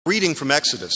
Reading from Exodus.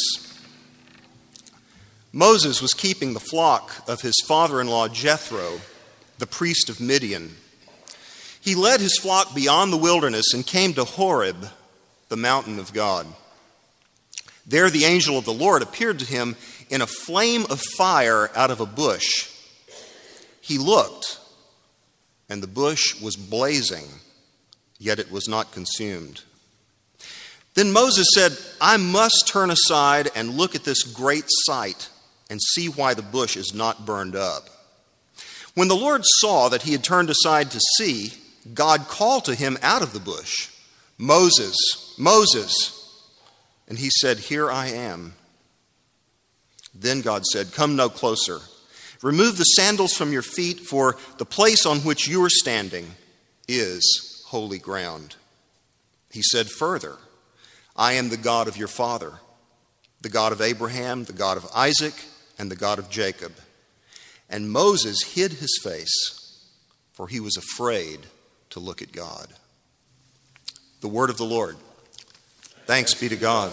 Moses was keeping the flock of his father-in-law Jethro, the priest of Midian. He led his flock beyond the wilderness and came to Horeb, the mountain of God. There the angel of the Lord appeared to him in a flame of fire out of a bush. He looked, and the bush was blazing, yet it was not consumed. Then Moses said, "I must turn aside and look at this great sight and see why the bush is not burned up." When the Lord saw that he had turned aside to see, God called to him out of the bush, "Moses, Moses." And he said, "Here I am." Then God said, "Come no closer. Remove the sandals from your feet, for the place on which you are standing is holy ground." He said further, "I am the God of your father, the God of Abraham, the God of Isaac, and the God of Jacob." And Moses hid his face, for he was afraid to look at God. The word of the Lord. Thanks be to God.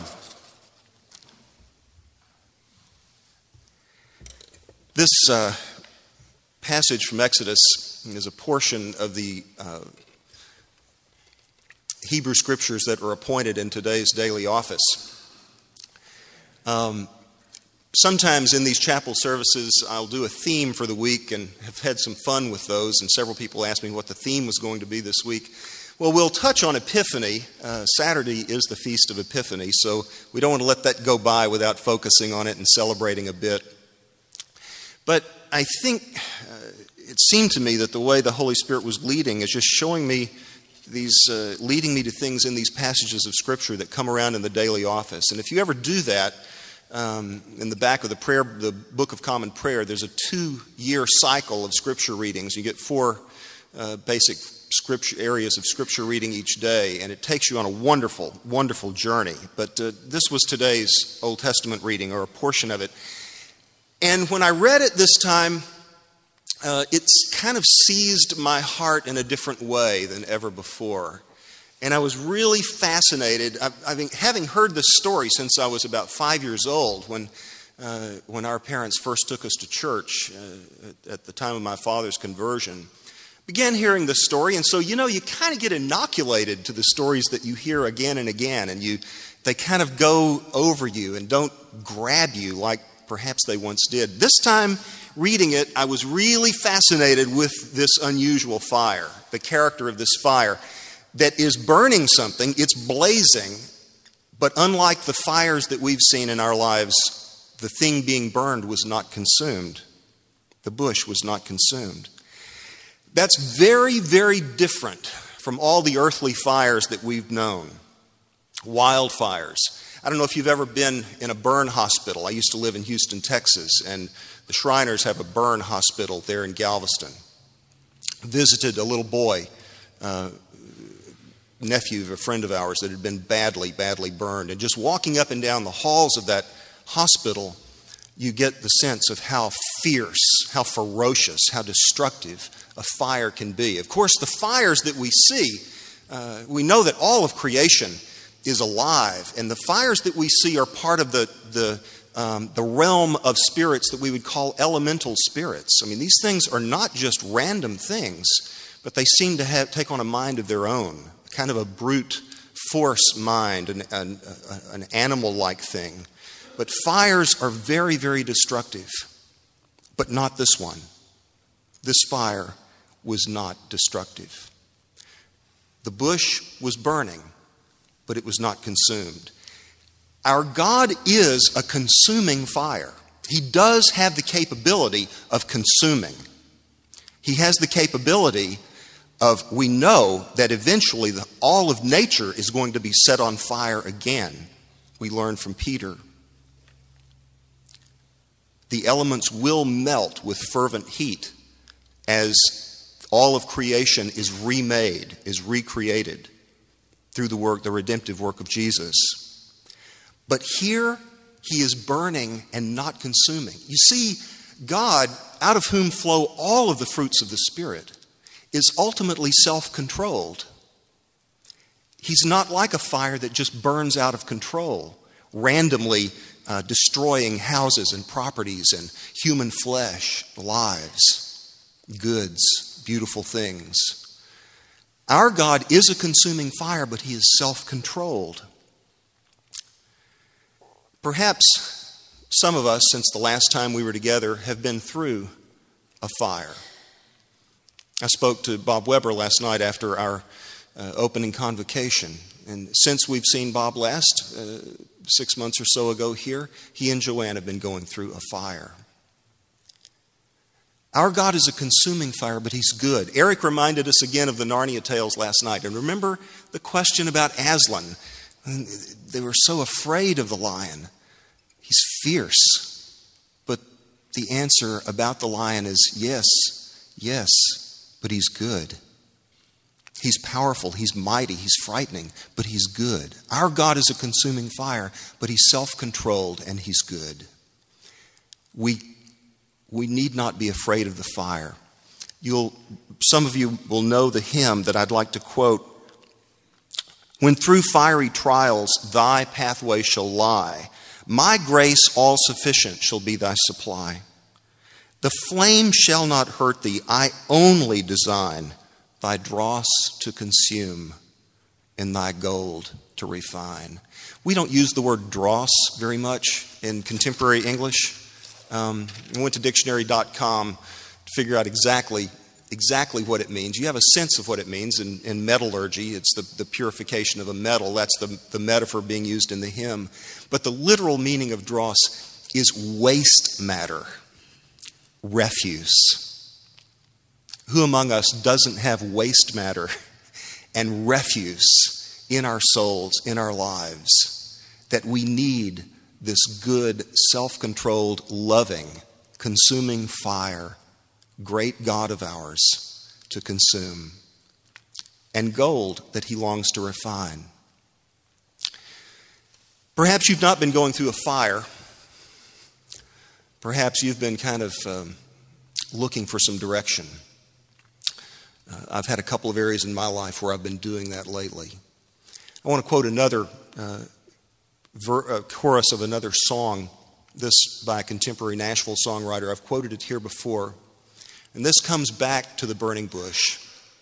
This passage from Exodus is a portion of the Hebrew scriptures that are appointed in today's daily office. Sometimes in these chapel services, I'll do a theme for the week and have had some fun with those, and several people asked me what the theme was going to be this week. Well, we'll touch on Epiphany. Saturday is the Feast of Epiphany, so we don't want to let that go by without focusing on it and celebrating a bit. But I think it seemed to me that the way the Holy Spirit was leading is just showing me leading me to things in these passages of Scripture that come around in the daily office. And if you ever do that, in the back of the Book of Common Prayer, there's a 2-year cycle of Scripture readings. You get 4 basic Scripture areas of Scripture reading each day, and it takes you on a wonderful, wonderful journey. But this was today's Old Testament reading, or a portion of it. And when I read it this time, it's kind of seized my heart in a different way than ever before. And I was really fascinated. Having heard this story since I was about 5 years old, when our parents first took us to church at the time of my father's conversion, began hearing this story. And so, you kind of get inoculated to the stories that you hear again and again, and they kind of go over you and don't grab you like perhaps they once did. This time, reading it, I was really fascinated with this unusual fire, the character of this fire that is burning something. It's blazing, but unlike the fires that we've seen in our lives, the thing being burned was not consumed. The bush was not consumed. That's very, very different from all the earthly fires that we've known. Wildfires. I don't know if you've ever been in a burn hospital. I used to live in Houston, Texas, and the Shriners have a burn hospital there in Galveston. Visited a little boy, nephew of a friend of ours that had been badly, badly burned. And just walking up and down the halls of that hospital, you get the sense of how fierce, how ferocious, how destructive a fire can be. Of course, the fires that we see, we know that all of creation is alive, and the fires that we see are part of the realm of spirits that we would call elemental spirits. I mean, these things are not just random things, but they seem to take on a mind of their own, kind of a brute force mind, an animal-like thing. But fires are very, very destructive, but not this one. This fire was not destructive. The bush was burning, but it was not consumed. Our God is a consuming fire. He does have the capability of consuming. He has the capability we know that eventually all of nature is going to be set on fire again. We learn from Peter. The elements will melt with fervent heat as all of creation is remade, is recreated through the redemptive work of Jesus. But here he is burning and not consuming. You see, God, out of whom flow all of the fruits of the Spirit, is ultimately self-controlled. He's not like a fire that just burns out of control, randomly destroying houses and properties and human flesh, lives, goods, beautiful things. Our God is a consuming fire, but he is self-controlled. Perhaps some of us, since the last time we were together, have been through a fire. I spoke to Bob Weber last night after our opening convocation. And since we've seen Bob last, 6 months or so ago here, he and Joanne have been going through a fire. Our God is a consuming fire, but he's good. Eric reminded us again of the Narnia tales last night. And remember the question about Aslan. They were so afraid of the lion. He's fierce. But the answer about the lion is yes, but he's good. He's powerful, he's mighty, he's frightening, but he's good. Our God is a consuming fire, but he's self-controlled and he's good. We need not be afraid of the fire. Some of you will know the hymn that I'd like to quote. When through fiery trials thy pathway shall lie, my grace all sufficient shall be thy supply. The flame shall not hurt thee, I only design thy dross to consume and thy gold to refine. We don't use the word dross very much in contemporary English. I went to dictionary.com to figure out exactly what it means. You have a sense of what it means in metallurgy. It's the purification of a metal. That's the metaphor being used in the hymn. But the literal meaning of dross is waste matter, refuse. Who among us doesn't have waste matter and refuse in our souls, in our lives, that we need this good, self-controlled, loving, consuming fire, great God of ours, to consume, and gold that he longs to refine. Perhaps you've not been going through a fire. Perhaps you've been kind of looking for some direction. I've had a couple of areas in my life where I've been doing that lately. I want to quote another chorus of another song, this by a contemporary Nashville songwriter. I've quoted it here before. And this comes back to the burning bush.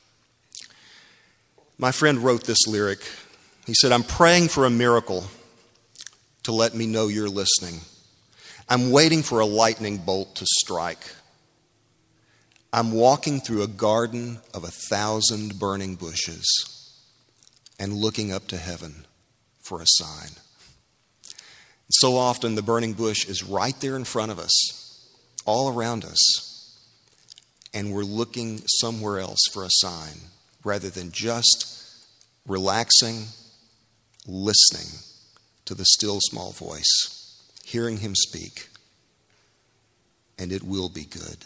My friend wrote this lyric. He said, I'm praying for a miracle to let me know you're listening. I'm waiting for a lightning bolt to strike. I'm walking through a garden of 1,000 burning bushes and looking up to heaven for a sign. So often the burning bush is right there in front of us, all around us, and we're looking somewhere else for a sign rather than just relaxing, listening to the still small voice, hearing him speak, and it will be good.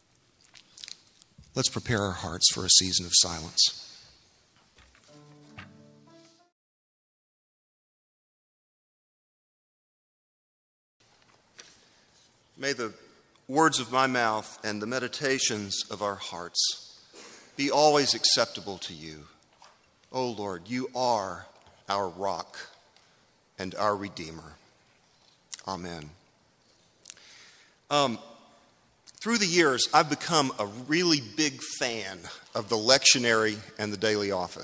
Let's prepare our hearts for a season of silence. May the words of my mouth and the meditations of our hearts be always acceptable to you. O Lord, you are our rock and our Redeemer. Amen. Through the years, I've become a really big fan of the lectionary and the daily office.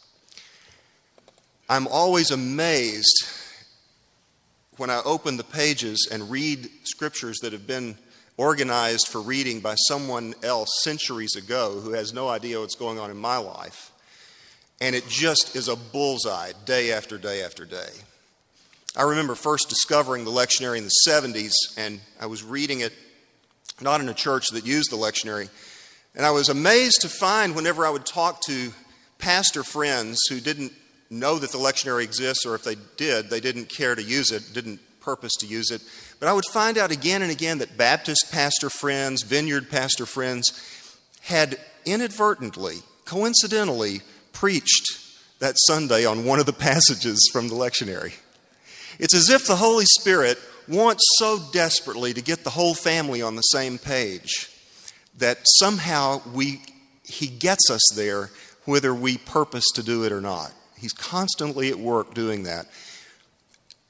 I'm always amazed when I open the pages and read scriptures that have been organized for reading by someone else centuries ago who has no idea what's going on in my life. And it just is a bullseye day after day after day. I remember first discovering the lectionary in the 70s, and I was reading it not in a church that used the lectionary. And I was amazed to find whenever I would talk to pastor friends who didn't know that the lectionary exists, or if they did, they didn't care to use it, didn't purpose to use it. But I would find out again and again that Baptist pastor friends, Vineyard pastor friends, had inadvertently, coincidentally, preached that Sunday on one of the passages from the lectionary. It's as if the Holy Spirit wants so desperately to get the whole family on the same page that somehow he gets us there whether we purpose to do it or not. He's constantly at work doing that.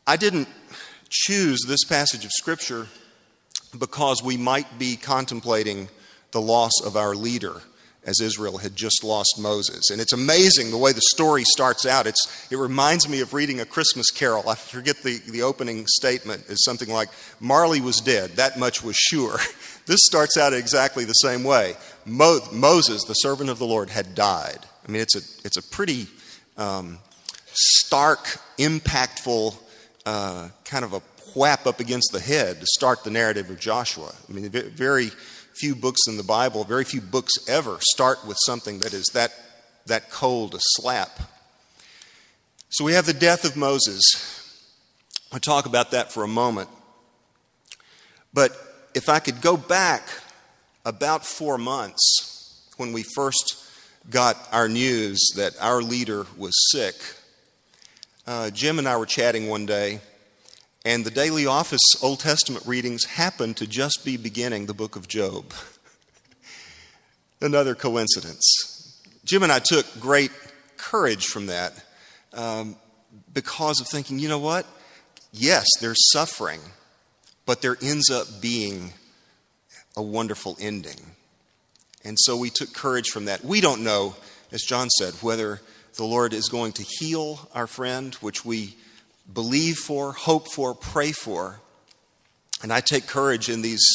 I didn't choose this passage of Scripture because we might be contemplating the loss of our leader, as Israel had just lost Moses. And it's amazing the way the story starts out. It reminds me of reading A Christmas Carol. I forget the opening statement is something like, Marley was dead, that much was sure. This starts out exactly the same way. Moses, the servant of the Lord, had died. I mean, it's a pretty stark, impactful kind of a whap up against the head to start the narrative of Joshua. I mean, very few books in the Bible, very few books ever start with something that is that cold a slap. So we have the death of Moses. I'll talk about that for a moment. But if I could go back about 4 months when we first got our news that our leader was sick, Jim and I were chatting one day, and the Daily Office Old Testament readings happened to just be beginning the book of Job. Another coincidence. Jim and I took great courage from that because of thinking, you know what? Yes, there's suffering, but there ends up being a wonderful ending. And so we took courage from that. We don't know, as John said, whether the Lord is going to heal our friend, which we believe for, hope for, pray for. And I take courage in these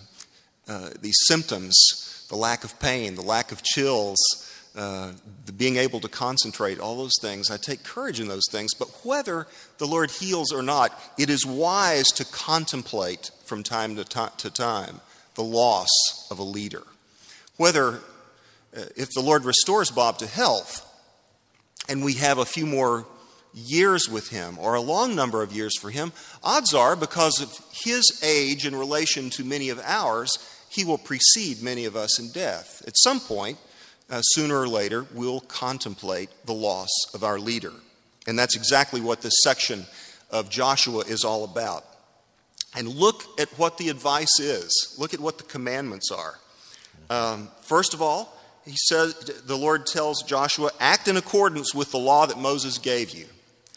symptoms, the lack of pain, the lack of chills, the being able to concentrate, all those things. I take courage in those things. But whether the Lord heals or not, it is wise to contemplate from time to time the loss of a leader. Whether, if the Lord restores Bob to health, and we have a few more years with him, or a long number of years for him, odds are, because of his age in relation to many of ours, he will precede many of us in death. At some point, sooner or later, we'll contemplate the loss of our leader. And that's exactly what this section of Joshua is all about. And look at what the advice is. Look at what the commandments are. First of all, he says, the Lord tells Joshua, act in accordance with the law that Moses gave you.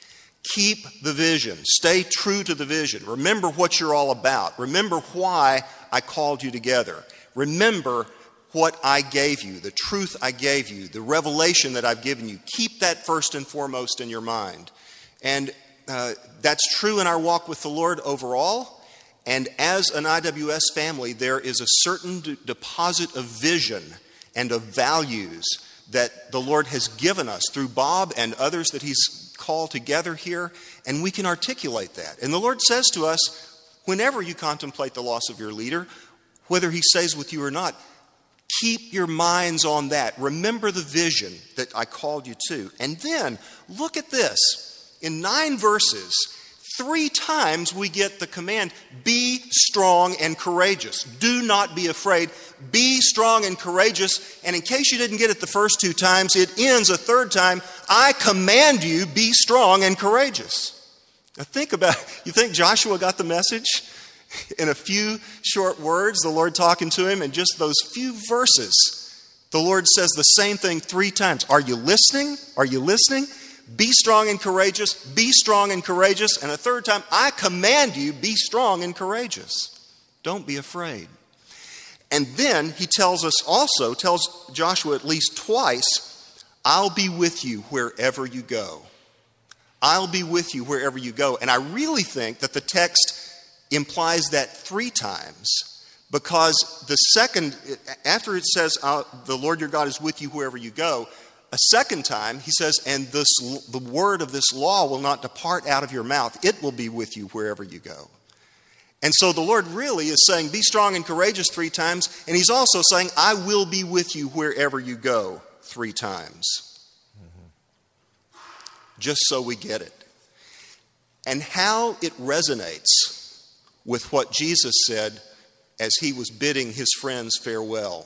Keep the vision. Stay true to the vision. Remember what you're all about. Remember why I called you together. Remember what I gave you, the truth I gave you, the revelation that I've given you. Keep that first and foremost in your mind. And that's true in our walk with the Lord overall. And as an IWS family, there is a certain deposit of vision and of values that the Lord has given us through Bob and others that he's called together here, and we can articulate that. And the Lord says to us, whenever you contemplate the loss of your leader, whether he stays with you or not, keep your minds on that. Remember the vision that I called you to. And then, look at this. In 9 verses, 3 times we get the command, be strong and courageous. Do not be afraid. Be strong and courageous. And in case you didn't get it the first 2 times, it ends a 3rd time. I command you, be strong and courageous. Now think about it. You think Joshua got the message? In a few short words, the Lord talking to him, in just those few verses, the Lord says the same thing 3 times. Are you listening? Are you listening? Be strong and courageous, be strong and courageous. And a 3rd time, I command you, be strong and courageous. Don't be afraid. And then he tells Joshua at least twice, I'll be with you wherever you go. I'll be with you wherever you go. And I really think that the text implies that 3 times, because the second, after it says, the Lord your God is with you wherever you go, a 2nd time, he says, and the word of this law will not depart out of your mouth. It will be with you wherever you go. And so the Lord really is saying, be strong and courageous 3 times. And he's also saying, I will be with you wherever you go 3 times. Just so we get it. And how it resonates with what Jesus said as he was bidding his friends farewell.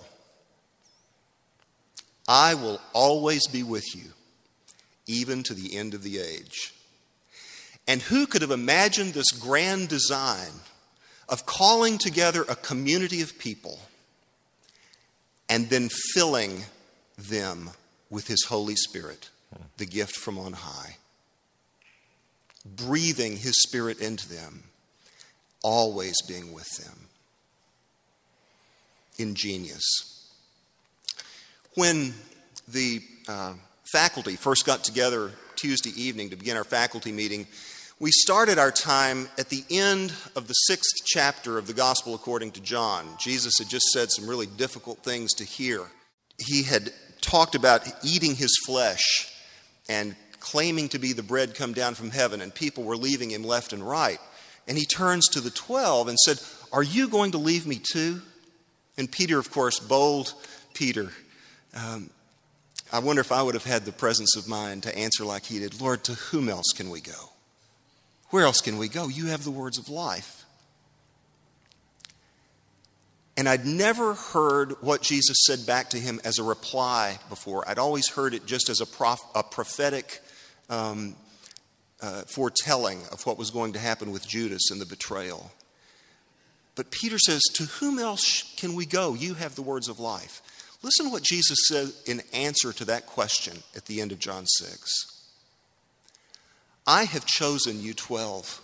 I will always be with you, even to the end of the age. And who could have imagined this grand design of calling together a community of people and then filling them with his Holy Spirit, the gift from on high? breathing His Spirit into them, always being with them. Ingenious. When the faculty first got together Tuesday evening to begin our faculty meeting, we started our time at the end of the 6th chapter of the Gospel according to John. Jesus had just said some really difficult things to hear. He had talked about eating His flesh and claiming to be the bread come down from heaven, and people were leaving Him left and right. And He turns to the 12 and said, "Are you going to leave me too?" And Peter, of course, bold Peter, I wonder if I would have had the presence of mind to answer like he did, "Lord, to whom else can we go? Where else can we go? You have the words of life." And I'd never heard what Jesus said back to him as a reply before. I'd always heard it just as a prophetic foretelling of what was going to happen with Judas and the betrayal. But Peter says, "To whom else can we go? You have the words of life." Listen to what Jesus said in answer to that question at the end of John 6. "I have chosen you 12,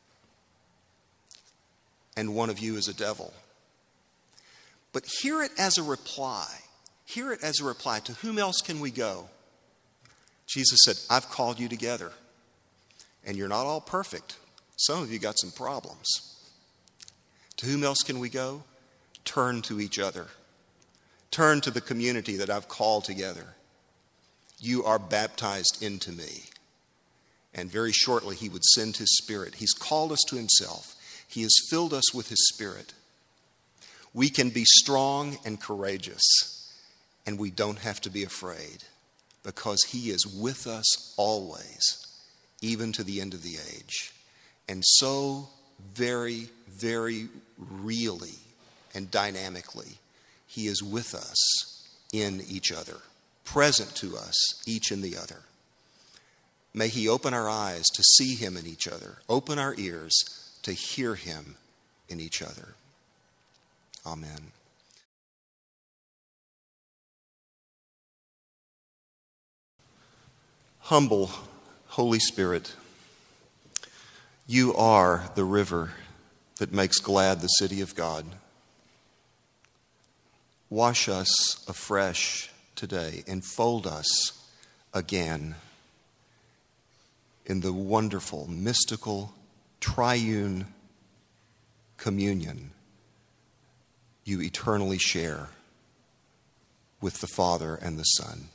and one of you is a devil." But hear it as a reply. Hear it as a reply. To whom else can we go? Jesus said, "I've called you together, and you're not all perfect. Some of you got some problems. To whom else can we go? Turn to each other. Turn to the community that I've called together. You are baptized into me." And very shortly He would send His Spirit. He's called us to Himself. He has filled us with His Spirit. We can be strong and courageous, and we don't have to be afraid, because He is with us always, even to the end of the age. And so very, very really and dynamically, He is with us in each other, present to us, each in the other. May He open our eyes to see Him in each other, open our ears to hear Him in each other. Amen. Humble Holy Spirit, You are the river that makes glad the city of God. Wash us afresh today, enfold us again in the wonderful, mystical, triune communion You eternally share with the Father and the Son.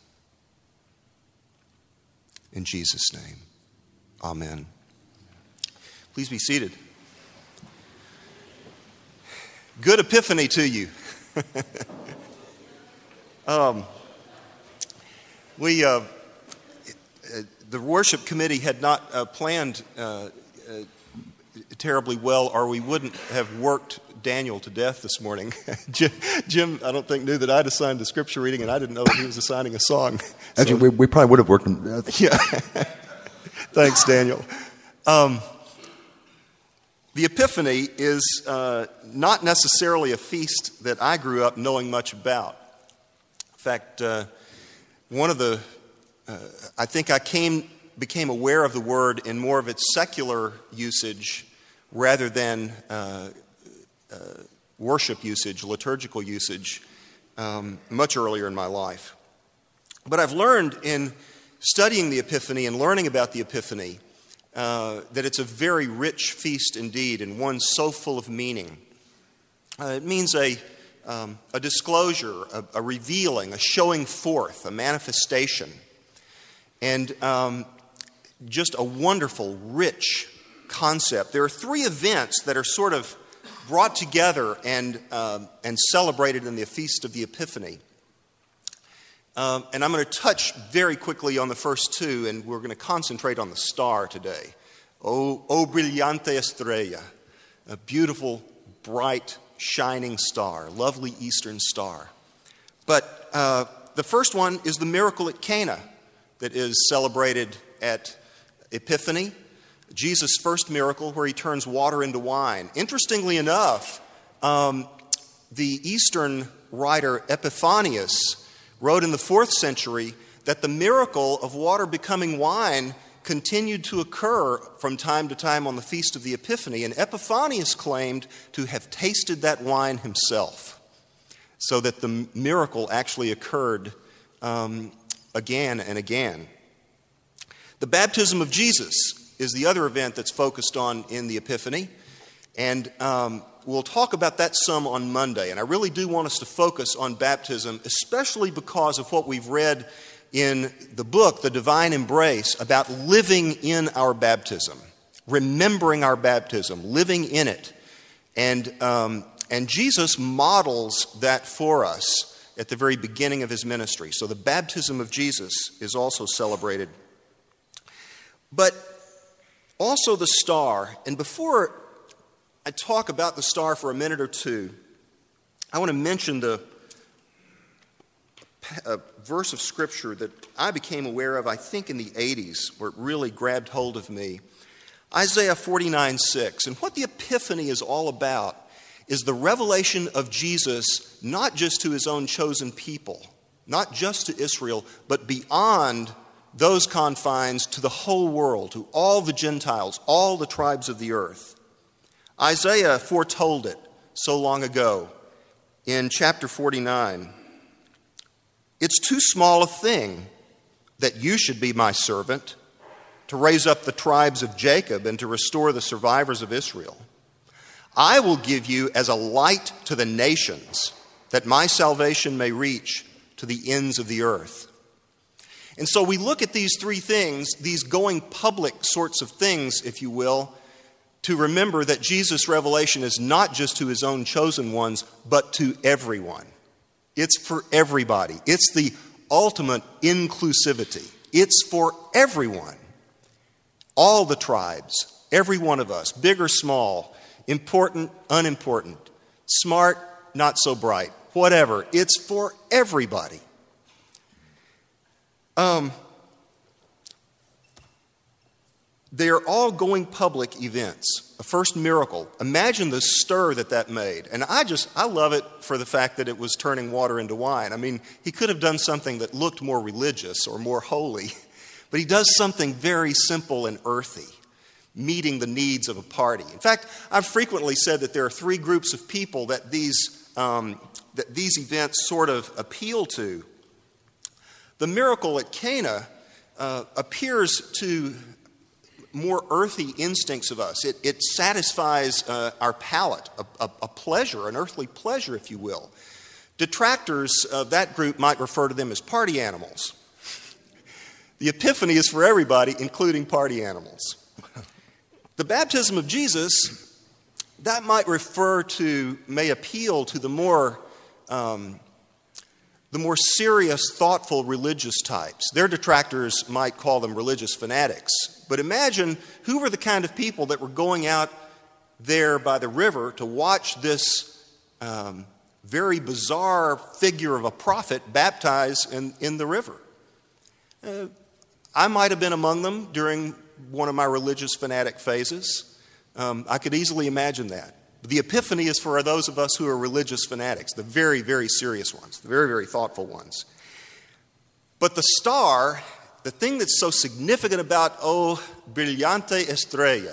In Jesus' name, amen. Please be seated. Good Epiphany to you. The worship committee had not planned terribly well, or we wouldn't have worked Daniel to death this morning. Jim, I don't think, knew that I'd assigned the scripture reading, and I didn't know that he was assigning a song. Actually, we probably would have worked him to death. Yeah. Thanks, Daniel. The Epiphany is not necessarily a feast that I grew up knowing much about. In fact, I think I became aware of the word in more of its secular usage rather than worship usage, liturgical usage, much earlier in my life. But I've learned in studying the Epiphany and learning about the Epiphany that it's a very rich feast indeed, and one so full of meaning. It means a disclosure, a revealing, a showing forth, a manifestation, and just a wonderful, rich concept. There are three events that are sort of brought together and celebrated in the Feast of the Epiphany. And I'm going to touch very quickly on the first two, and we're going to concentrate on the star today. O brillante estrella, a beautiful, bright, shining star, lovely eastern star. But the first one is the miracle at Cana that is celebrated at Epiphany, Jesus' first miracle where He turns water into wine. Interestingly enough, the Eastern writer Epiphanius wrote in the 4th century that the miracle of water becoming wine continued to occur from time to time on the Feast of the Epiphany, and Epiphanius claimed to have tasted that wine himself, so that the miracle actually occurred again and again. The baptism of Jesus is the other event that's focused on in the Epiphany, and we'll talk about that some on Monday. And I really do want us to focus on baptism, especially because of what we've read in the book, The Divine Embrace, about living in our baptism, remembering our baptism, living in it. And Jesus models that for us at the very beginning of his ministry. So the baptism of Jesus is also celebrated. But also the star. And before I talk about the star for a minute or two, I want to mention a verse of Scripture that I became aware of, I think, in the 80s, where it really grabbed hold of me. Isaiah 49:6. And what the Epiphany is all about is the revelation of Jesus, not just to his own chosen people, not just to Israel, but beyond those confines to the whole world, to all the Gentiles, all the tribes of the earth. Isaiah foretold it so long ago in chapter 49. It's too small a thing that you should be my servant, to raise up the tribes of Jacob and to restore the survivors of Israel. I will give you as a light to the nations, that my salvation may reach to the ends of the earth. And so we look at these three things, these going public sorts of things, if you will, to remember that Jesus' revelation is not just to his own chosen ones, but to everyone. It's for everybody. It's the ultimate inclusivity. It's for everyone. All the tribes, every one of us, big or small, important, unimportant, smart, not so bright, whatever. It's for everybody. They are all going public events. A first miracle. Imagine the stir that made. And I love it for the fact that it was turning water into wine. I mean, he could have done something that looked more religious or more holy, but he does something very simple and earthy, meeting the needs of a party. In fact, I've frequently said that there are three groups of people that these events sort of appeal to. The miracle at Cana appears to more earthy instincts of us. It satisfies our palate, a pleasure, an earthly pleasure, if you will. Detractors of that group might refer to them as party animals. The Epiphany is for everybody, including party animals. The baptism of Jesus, that may appeal to the more serious, thoughtful religious types. Their detractors might call them religious fanatics. But imagine who were the kind of people that were going out there by the river to watch this very bizarre figure of a prophet baptize in the river. I might have been among them during one of my religious fanatic phases. I could easily imagine that. The Epiphany is for those of us who are religious fanatics, the very, very serious ones, the very, very thoughtful ones. But the star, the thing that's so significant about O Brillante Estrella,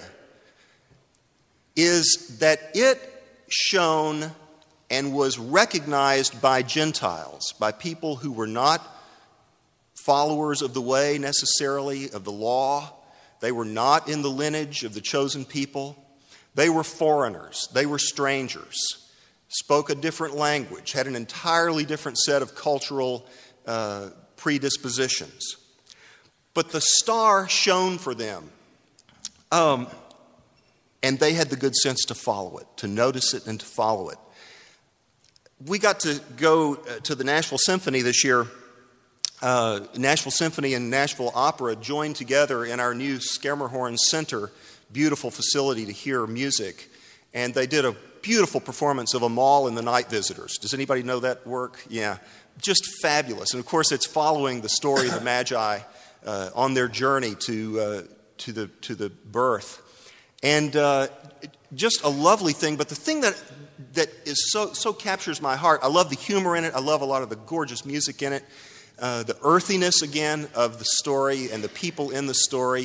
is that it shone and was recognized by Gentiles, by people who were not followers of the way necessarily, of the law. They were not in the lineage of the chosen people. They were foreigners. They were strangers, spoke a different language, had an entirely different set of cultural predispositions. But the star shone for them, and they had the good sense to follow it, to notice it and to follow it. We got to go to the Nashville Symphony this year. Nashville Symphony and Nashville Opera joined together in our new Schermerhorn Center, beautiful facility to hear music. And they did a beautiful performance of Amal and the Night Visitors. Does anybody know that work? Yeah, just fabulous. And of course, it's following the story of the Magi on their journey to the birth. And just a lovely thing. But the thing that is so captures my heart, I love the humor in it. I love a lot of the gorgeous music in it. The earthiness, again, of the story and the people in the story.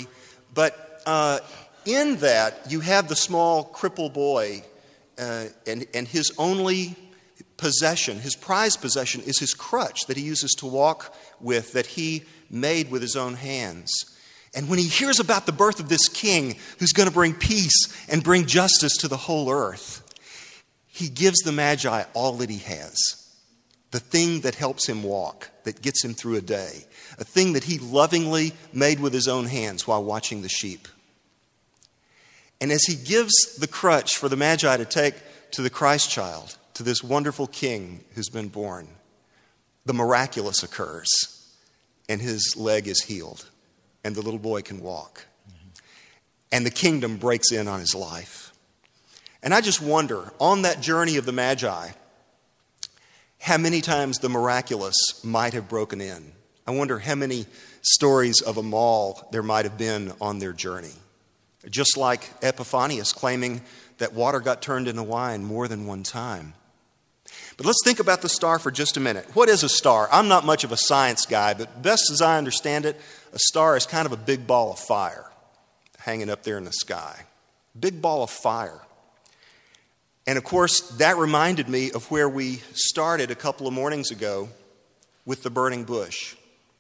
But in that, you have the small crippled boy, and his only possession, his prized possession, is his crutch that he uses to walk with, that he made with his own hands. And when he hears about the birth of this king who's going to bring peace and bring justice to the whole earth, he gives the Magi all that he has. The thing that helps him walk, that gets him through a day. A thing that he lovingly made with his own hands while watching the sheep. And as he gives the crutch for the Magi to take to the Christ child, to this wonderful king who's been born, the miraculous occurs, and his leg is healed, and the little boy can walk. And the kingdom breaks in on his life. And I just wonder, on that journey of the Magi, how many times the miraculous might have broken in. I wonder how many stories of a mall there might have been on their journey. Just like Epiphanius claiming that water got turned into wine more than one time. But let's think about the star for just a minute. What is a star? I'm not much of a science guy, but best as I understand it, a star is kind of a big ball of fire hanging up there in the sky. Big ball of fire. And of course, that reminded me of where we started a couple of mornings ago with the burning bush.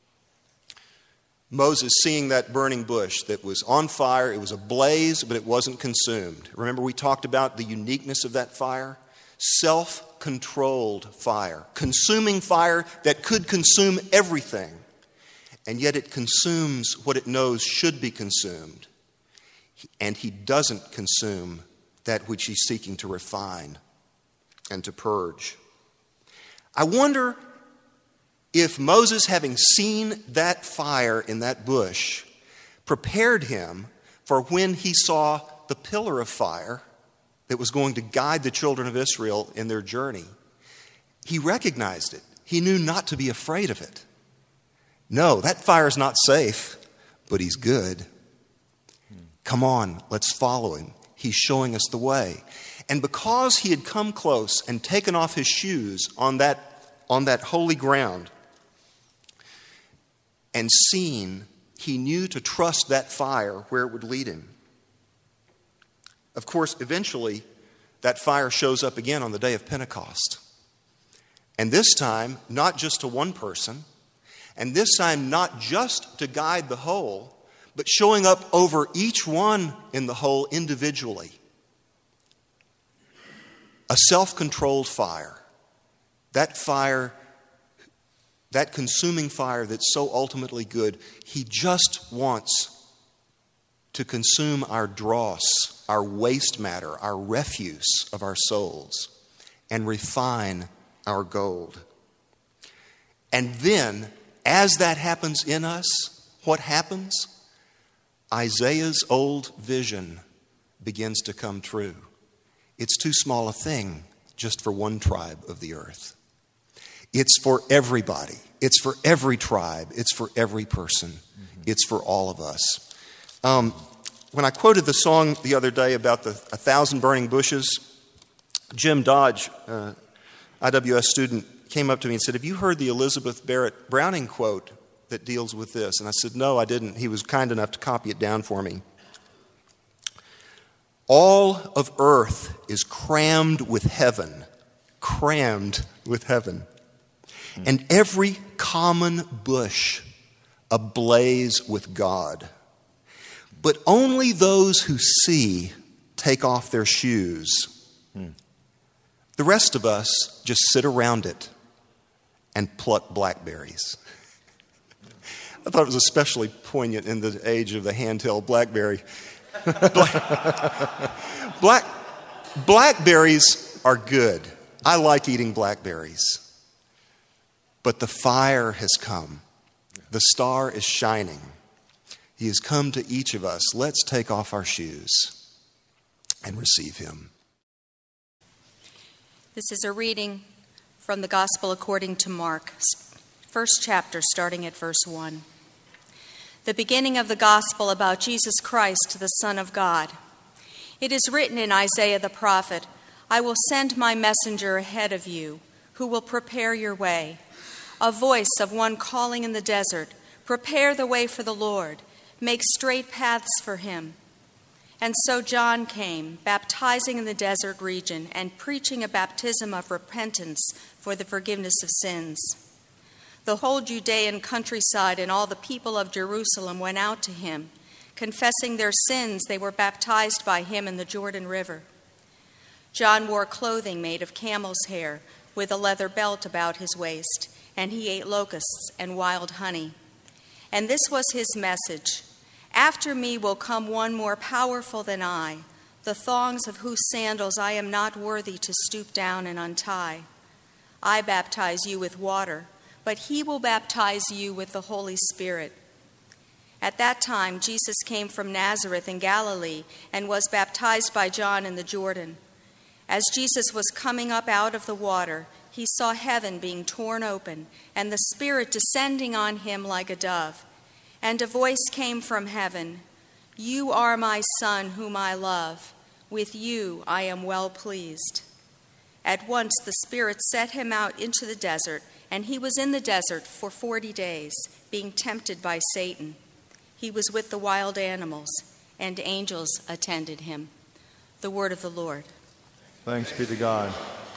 Moses seeing that burning bush that was on fire, it was ablaze, but it wasn't consumed. Remember, we talked about the uniqueness of that fire? Self-controlled fire, consuming fire that could consume everything, and yet it consumes what it knows should be consumed, and he doesn't consume that which he's seeking to refine and to purge. I wonder if Moses, having seen that fire in that bush, prepared him for when he saw the pillar of fire that was going to guide the children of Israel in their journey. He recognized it. He knew not to be afraid of it. No, that fire is not safe, but he's good. Come on, let's follow him. He's showing us the way. And because he had come close and taken off his shoes on that holy ground and seen, he knew to trust that fire where it would lead him. Of course, eventually, that fire shows up again on the day of Pentecost. And this time, not just to one person, and this time not just to guide the whole, but showing up over each one in the whole individually. A self-controlled fire. That fire, that consuming fire that's so ultimately good, he just wants to consume our dross, our waste matter, our refuse of our souls, and refine our gold. And then, as that happens in us, what happens? Isaiah's old vision begins to come true. It's too small a thing just for one tribe of the earth. It's for everybody. It's for every tribe. It's for every person. It's for all of us. When I quoted the song the other day about the 1,000 burning bushes, Jim Dodge, IWS student, came up to me and said, "Have you heard the Elizabeth Barrett Browning quote that deals with this?" And I said, "No, I didn't." He was kind enough to copy it down for me. All of earth is crammed with heaven, and every common bush ablaze with God. But only those who see take off their shoes. The rest of us just sit around it and pluck blackberries. I thought it was especially poignant in the age of the handheld BlackBerry. Blackberries are good. I like eating blackberries. But the fire has come. The star is shining. He has come to each of us. Let's take off our shoes and receive him. This is a reading from the Gospel according to Mark, first chapter, starting at verse 1. The beginning of the Gospel about Jesus Christ, the Son of God. It is written in Isaiah the prophet, "I will send my messenger ahead of you, who will prepare your way. A voice of one calling in the desert, prepare the way for the Lord. Make straight paths for him." And so John came, baptizing in the desert region and preaching a baptism of repentance for the forgiveness of sins. The whole Judean countryside and all the people of Jerusalem went out to him. Confessing their sins, they were baptized by him in the Jordan River. John wore clothing made of camel's hair, with a leather belt about his waist, and he ate locusts and wild honey. And this was his message: "After me will come one more powerful than I, the thongs of whose sandals I am not worthy to stoop down and untie. I baptize you with water, but he will baptize you with the Holy Spirit." At that time, Jesus came from Nazareth in Galilee and was baptized by John in the Jordan. As Jesus was coming up out of the water, he saw heaven being torn open and the Spirit descending on him like a dove. And a voice came from heaven, "You are my Son, whom I love. With you I am well pleased." At once the Spirit set him out into the desert, and he was in the desert for 40 days, being tempted by Satan. He was with the wild animals, and angels attended him. The word of the Lord. Thanks be to God.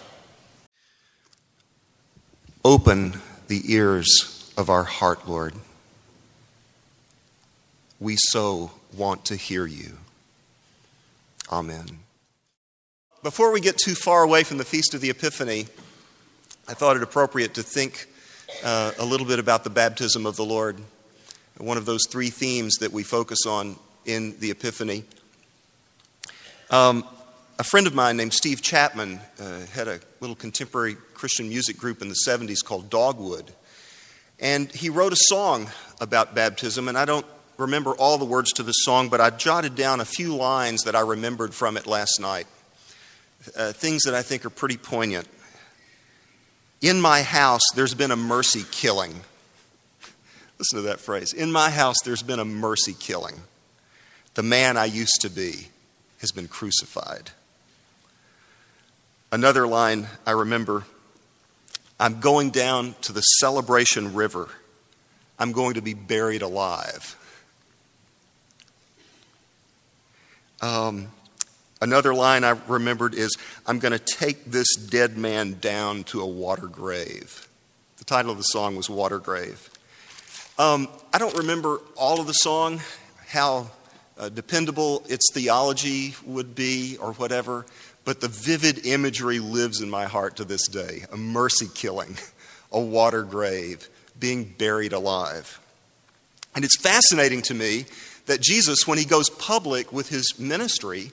Open the ears of our heart, Lord. We so want to hear you. Amen. Before we get too far away from the Feast of the Epiphany, I thought it appropriate to think a little bit about the baptism of the Lord, one of those three themes that we focus on in the Epiphany. A friend of mine named Steve Chapman had a little contemporary Christian music group in the 70s called Dogwood. And he wrote a song about baptism, and I don't remember all the words to the song, but I jotted down a few lines that I remembered from it last night. Things that I think are pretty poignant. "In my house, there's been a mercy killing." Listen to that phrase. "In my house, there's been a mercy killing. The man I used to be has been crucified." Another line I remember: "I'm going down to the Celebration River. I'm going to be buried alive." Another line I remembered is, "I'm going to take this dead man down to a water grave." The title of the song was Water Grave. I don't remember all of the song, how dependable its theology would be or whatever, but the vivid imagery lives in my heart to this day. A mercy killing, a water grave, being buried alive. And it's fascinating to me that Jesus, when he goes public with his ministry,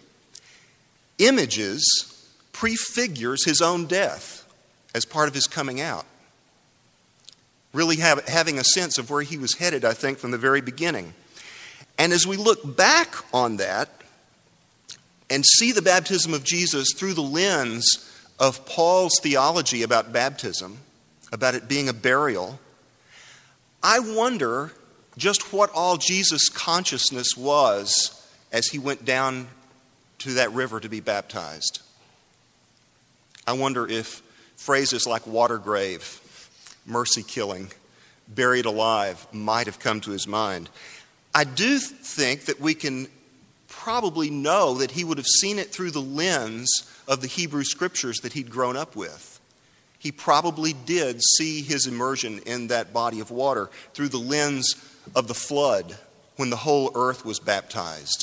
prefigures his own death as part of his coming out. Really having a sense of where he was headed, I think, from the very beginning. And as we look back on that and see the baptism of Jesus through the lens of Paul's theology about baptism, about it being a burial, I wonder just what all Jesus' consciousness was as he went down to that river to be baptized. I wonder if phrases like water grave, mercy killing, buried alive might have come to his mind. I do think that we can probably know that he would have seen it through the lens of the Hebrew scriptures that he'd grown up with. He probably did see his immersion in that body of water through the lens of the flood when the whole earth was baptized.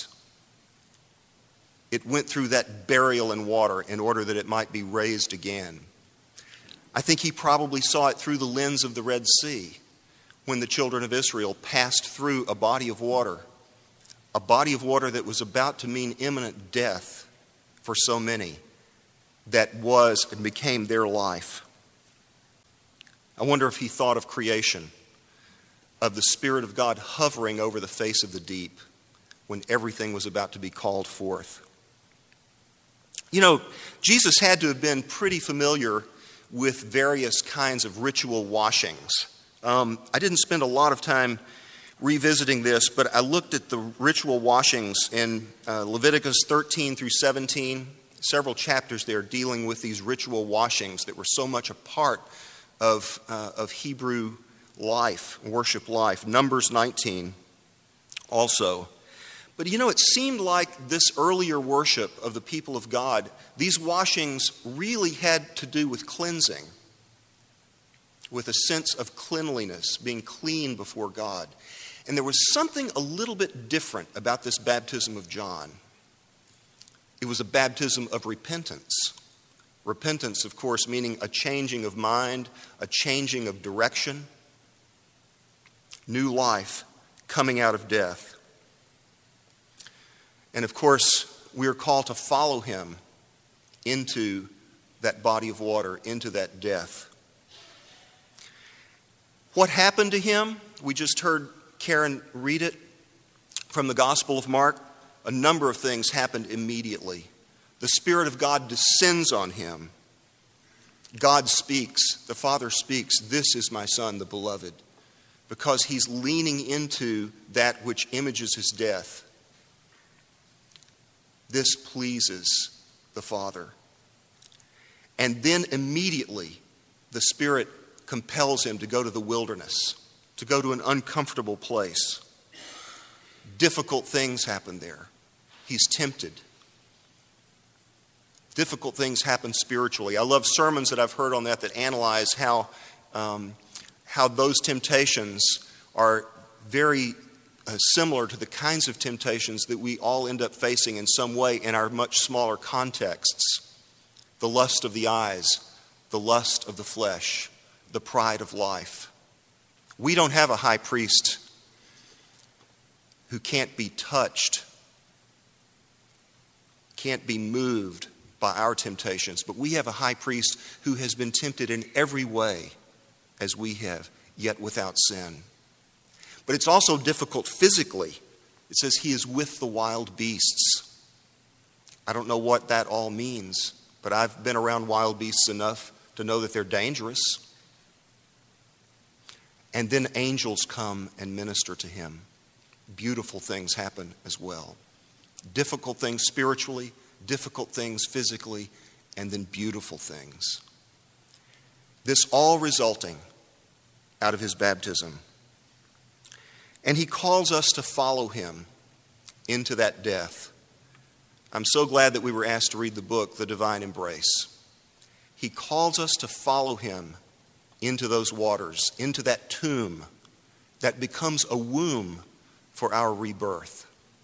It went through that burial in water in order that it might be raised again. I think he probably saw it through the lens of the Red Sea when the children of Israel passed through a body of water that was about to mean imminent death for so many, that was and became their life. I wonder if he thought of creation, of the Spirit of God hovering over the face of the deep when everything was about to be called forth. You know, Jesus had to have been pretty familiar with various kinds of ritual washings. I didn't spend a lot of time revisiting this, but I looked at the ritual washings in Leviticus 13 through 17, several chapters there dealing with these ritual washings that were so much a part of Hebrew life, worship life. Numbers 19, also. But it seemed like this earlier worship of the people of God, these washings really had to do with cleansing, with a sense of cleanliness, being clean before God. And there was something a little bit different about this baptism of John. It was a baptism of repentance. Repentance, of course, meaning a changing of mind, a changing of direction, new life coming out of death. And of course, we are called to follow him into that body of water, into that death. What happened to him? We just heard Karen read it from the Gospel of Mark. A number of things happened immediately. The Spirit of God descends on him. God speaks. The Father speaks, "This is my Son, the beloved," because he's leaning into that which images his death. This pleases the Father. And then immediately, the Spirit compels him to go to the wilderness, to go to an uncomfortable place. Difficult things happen there. He's tempted. Difficult things happen spiritually. I love sermons that I've heard on that analyze how those temptations are very similar to the kinds of temptations that we all end up facing in some way in our much smaller contexts. The lust of the eyes, the lust of the flesh, the pride of life. We don't have a high priest who can't be touched, can't be moved by our temptations, but we have a high priest who has been tempted in every way as we have, yet without sin. But it's also difficult physically. It says he is with the wild beasts. I don't know what that all means, but I've been around wild beasts enough to know that they're dangerous. And then angels come and minister to him. Beautiful things happen as well. Difficult things spiritually, difficult things physically, and then beautiful things. This all resulting out of his baptism. And he calls us to follow him into that death. I'm so glad that we were asked to read the book, The Divine Embrace. He calls us to follow him into those waters, into that tomb that becomes a womb for our rebirth.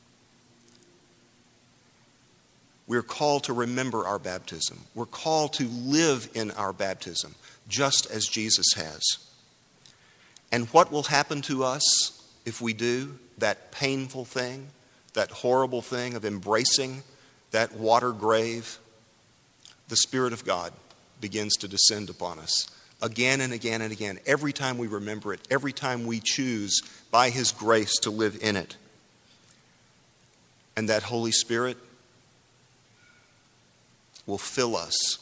We're called to remember our baptism. We're called to live in our baptism, just as Jesus has. And what will happen to us if we do that painful thing, that horrible thing of embracing that water grave? The Spirit of God begins to descend upon us again and again and again. Every time we remember it, every time we choose by his grace to live in it. And that Holy Spirit will fill us.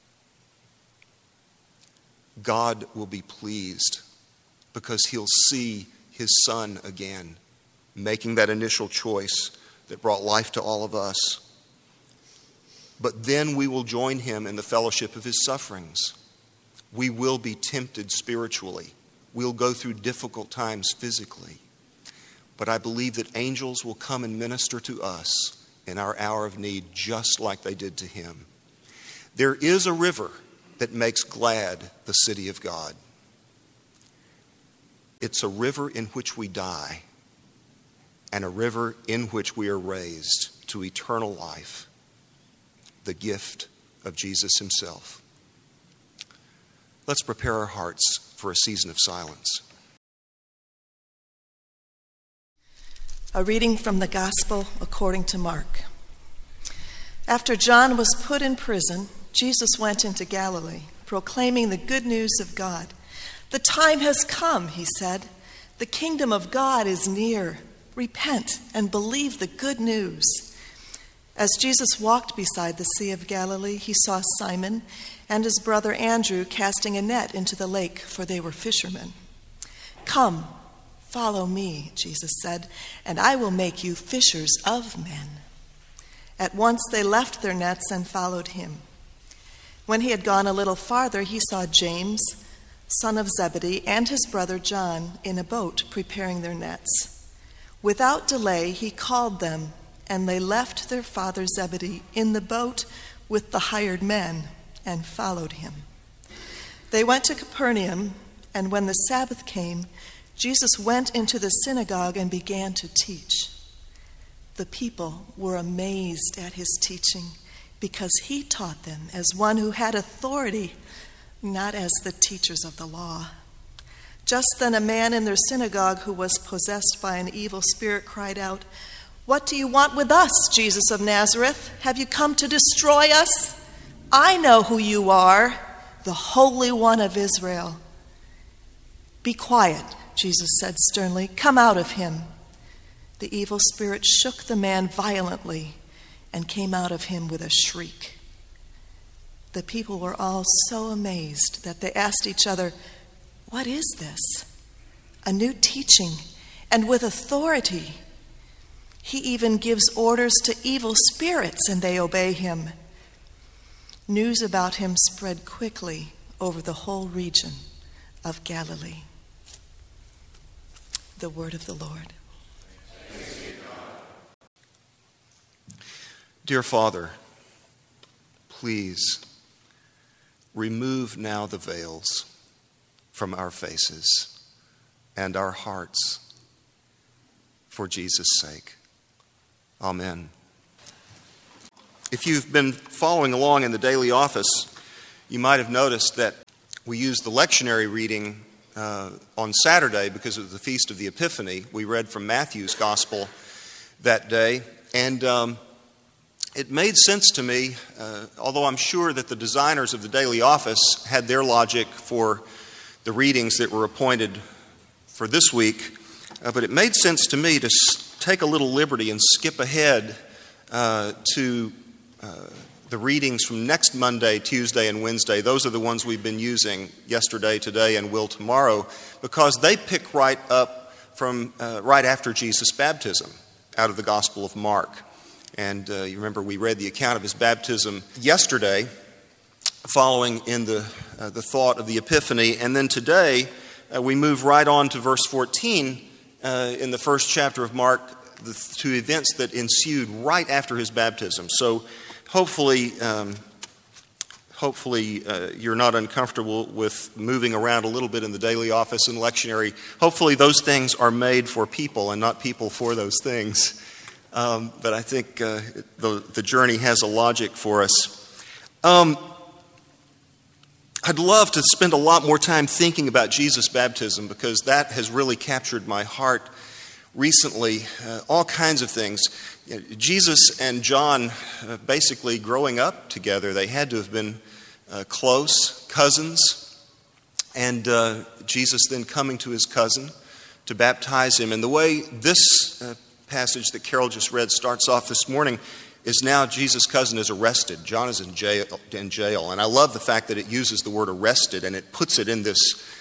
God will be pleased because he'll see his Son again, making that initial choice that brought life to all of us. But then we will join him in the fellowship of his sufferings. We will be tempted spiritually. We'll go through difficult times physically. But I believe that angels will come and minister to us in our hour of need, just like they did to him. There is a river that makes glad the city of God. It's a river in which we die, and a river in which we are raised to eternal life, the gift of Jesus himself. Let's prepare our hearts for a season of silence. A reading from the Gospel according to Mark. After John was put in prison, Jesus went into Galilee, proclaiming the good news of God. "The time has come," he said. "The kingdom of God is near. Repent and believe the good news." As Jesus walked beside the Sea of Galilee, he saw Simon and his brother Andrew casting a net into the lake, for they were fishermen. "Come, follow me," Jesus said, "and I will make you fishers of men." At once they left their nets and followed him. When he had gone a little farther, he saw James, son of Zebedee, and his brother John in a boat preparing their nets. Without delay, he called them, and they left their father Zebedee in the boat with the hired men and followed him. They went to Capernaum, and when the Sabbath came, Jesus went into the synagogue and began to teach. The people were amazed at his teaching because he taught them as one who had authority, not as the teachers of the law. Just then a man in their synagogue who was possessed by an evil spirit cried out, "What do you want with us, Jesus of Nazareth? Have you come to destroy us? I know who you are, the Holy One of Israel." "Be quiet," Jesus said sternly. "Come out of him." The evil spirit shook the man violently and came out of him with a shriek. The people were all so amazed that they asked each other, "What is this? A new teaching, and with authority. He even gives orders to evil spirits, and they obey him." News about him spread quickly over the whole region of Galilee. The word of the Lord. Dear Father, please remove now the veils from our faces and our hearts for Jesus' sake. Amen. If you've been following along in the daily office, you might have noticed that we used the lectionary reading on Saturday because of the Feast of the Epiphany. We read from Matthew's Gospel that day, and it made sense to me, although I'm sure that the designers of the daily office had their logic for the readings that were appointed for this week, but it made sense to me to take a little liberty and skip ahead to the readings from next Monday, Tuesday, and Wednesday. Those are the ones we've been using yesterday, today, and will tomorrow, because they pick right up from right after Jesus' baptism out of the Gospel of Mark. And you remember we read the account of his baptism yesterday, following in the thought of the Epiphany. And then today, we move right on to verse 14 in the first chapter of Mark, the two events that ensued right after his baptism. So hopefully you're not uncomfortable with moving around a little bit in the daily office and lectionary. Hopefully those things are made for people and not people for those things. But I think the journey has a logic for us. I'd love to spend a lot more time thinking about Jesus' baptism, because that has really captured my heart recently. All kinds of things. Jesus and John basically growing up together, they had to have been close cousins. And Jesus then coming to his cousin to baptize him. And the way this passage that Carol just read starts off this morning is now Jesus' cousin is arrested. John is in jail. And I love the fact that it uses the word arrested, and it puts it in this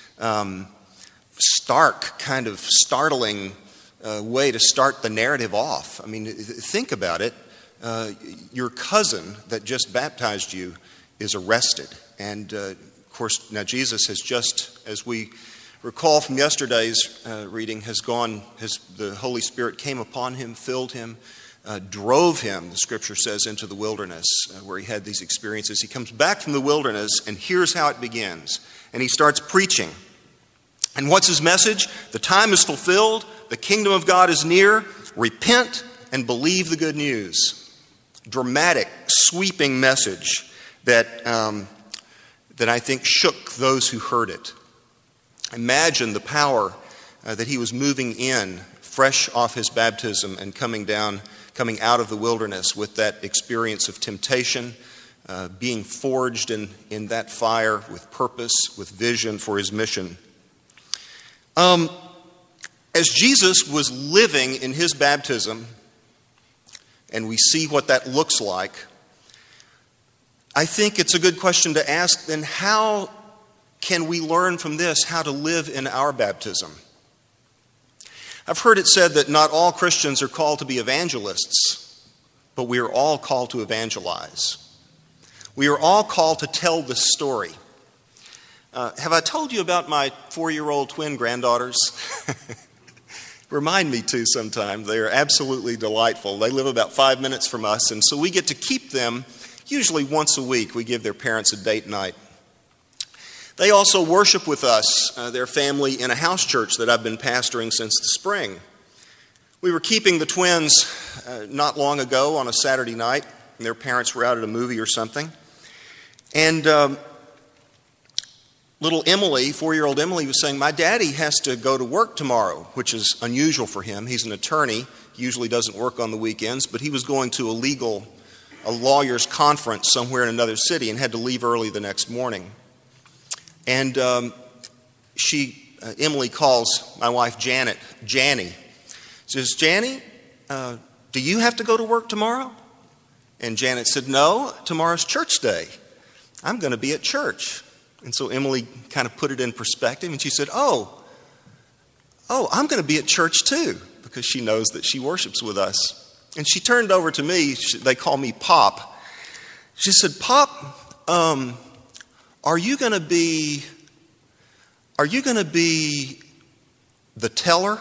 stark, kind of startling way to start the narrative off. I mean, think about it. Your cousin that just baptized you is arrested. And, of course, now Jesus has just, as we recall from yesterday's reading, the Holy Spirit came upon him, filled him, drove him, the scripture says, into the wilderness where he had these experiences. He comes back from the wilderness, and here's how it begins. And he starts preaching. And what's his message? The time is fulfilled. The kingdom of God is near. Repent and believe the good news. Dramatic, sweeping message that I think shook those who heard it. Imagine the power that he was moving in, fresh off his baptism and coming out of the wilderness with that experience of temptation, being forged in that fire with purpose, with vision for his mission. As Jesus was living in his baptism, and we see what that looks like, I think it's a good question to ask, then how can we learn from this how to live in our baptism? I've heard it said that not all Christians are called to be evangelists, but we are all called to evangelize. We are all called to tell the story. Have I told you about my 4-year-old twin granddaughters? remind me to sometime. They are absolutely delightful. They live about 5 minutes from us, and so we get to keep them usually once a week. We give their parents a date night. They also worship with us, their family, in a house church that I've been pastoring since the spring. We were keeping the twins not long ago on a Saturday night, and their parents were out at a movie or something. And little Emily, 4-year-old Emily, was saying, "My daddy has to go to work tomorrow," which is unusual for him. He's an attorney, usually doesn't work on the weekends, but he was going to a lawyer's conference somewhere in another city and had to leave early the next morning. And Emily calls my wife Janny. Says, "Janny, do you have to go to work tomorrow?" And Janet said, "No, tomorrow's church day. I'm going to be at church." And so Emily kind of put it in perspective, and she said, Oh, I'm going to be at church too, because she knows that she worships with us. And she turned over to me. They call me Pop. She said, "Pop, are you going to be the teller?"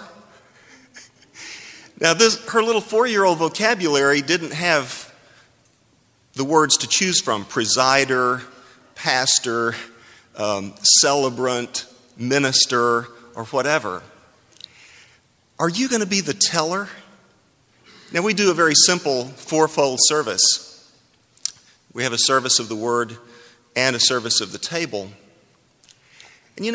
Now, her little 4-year-old vocabulary didn't have the words to choose from: presider, pastor, celebrant, minister, or whatever. Are you going to be the teller? Now, we do a very simple fourfold service. We have a service of the word and a service of the table. And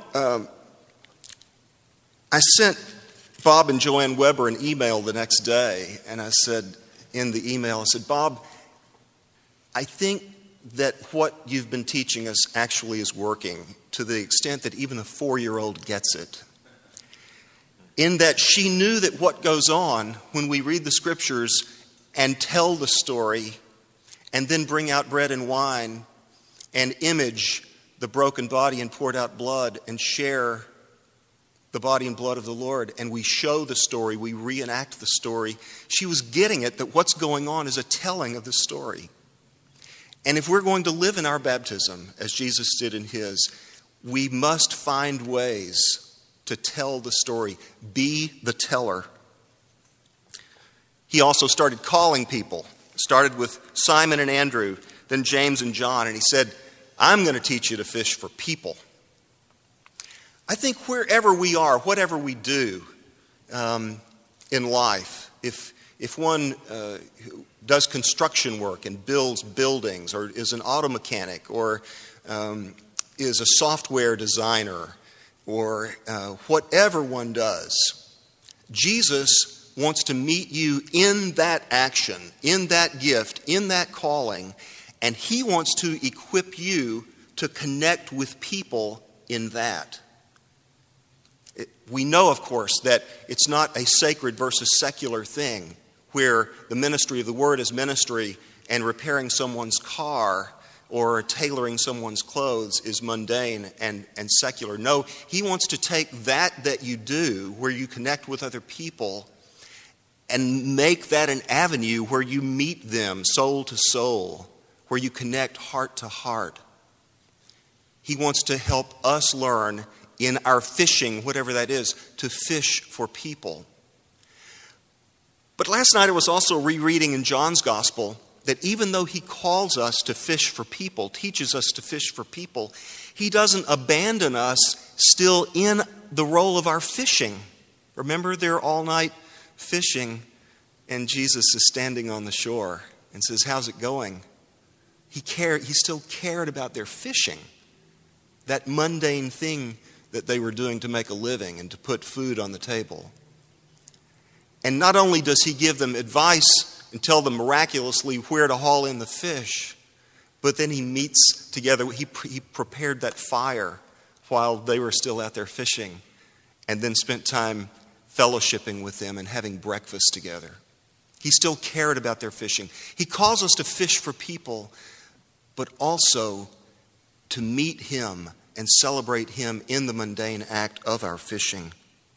I sent Bob and Joanne Weber an email the next day, and I said in the email, "Bob, I think that what you've been teaching us actually is working to the extent that even a 4-year-old gets it. In that she knew that what goes on when we read the scriptures and tell the story and then bring out bread and wine and image the broken body and poured out blood and share the body and blood of the Lord, and we show the story, we reenact the story." She was getting it, that what's going on is a telling of the story. And if we're going to live in our baptism, as Jesus did in his, we must find ways to tell the story. Be the teller. He also started calling people. Started with Simon and Andrew, then James and John, and he said, "I'm going to teach you to fish for people." I think wherever we are, whatever we do in life, if one does construction work and builds buildings, or is an auto mechanic, or is a software designer, or whatever one does, Jesus wants to meet you in that action, in that gift, in that calling, and he wants to equip you to connect with people in that. We know, of course, that it's not a sacred versus secular thing, where the ministry of the word is ministry and repairing someone's car or tailoring someone's clothes is mundane and secular. No, he wants to take that you do, where you connect with other people, and make that an avenue where you meet them soul to soul, where you connect heart to heart. He wants to help us learn in our fishing, whatever that is, to fish for people. But last night I was also rereading in John's Gospel that even though he calls us to fish for people, teaches us to fish for people, he doesn't abandon us still in the role of our fishing. Remember, they're all night fishing, and Jesus is standing on the shore and says, "How's it going?" He still cared about their fishing, that mundane thing that they were doing to make a living and to put food on the table. And not only does he give them advice and tell them miraculously where to haul in the fish, but then he meets together. He prepared that fire while they were still out there fishing, and then spent time fellowshipping with them and having breakfast together. He still cared about their fishing. He calls us to fish for people, but also to meet him and celebrate him in the mundane act of our fishing.